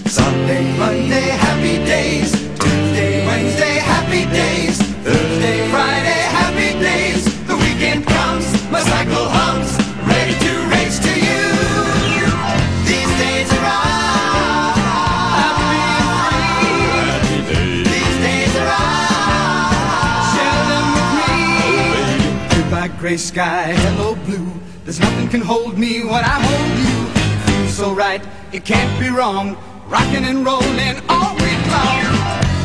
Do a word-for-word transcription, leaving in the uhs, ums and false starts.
Sunday, Monday, happy days. Tuesday, Wednesday, happy days. Thursday, Friday, happy days. The weekend comes, my cycle hums, ready to race to you. These days are ours. Happy days. These days are ours. Share them with me. Goodbye, gray sky, hello, blue. There's nothing can hold me when I hold you. It feels so right, it can't be wrong. Rocking and rolling all week long.